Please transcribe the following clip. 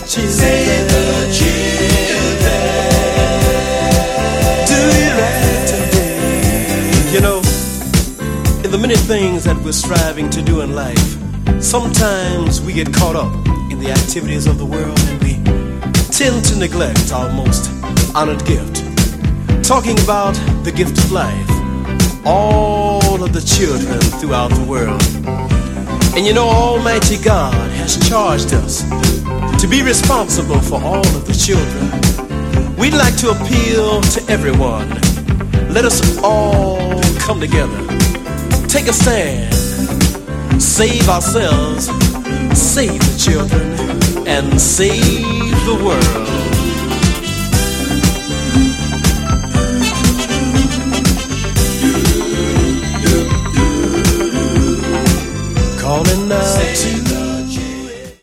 children. Save the children. Do it right today. You know, in the many things that we're striving to do in life, sometimes we get caught up in the activities of the world and we tend to neglect our most honored gift. Talking about the gift of life, all of the children throughout the world. And you know, Almighty God has charged us to be responsible for all of the children. We'd like to appeal to everyone. Let us all come together. Take a stand. Save ourselves, save the children, and save the world.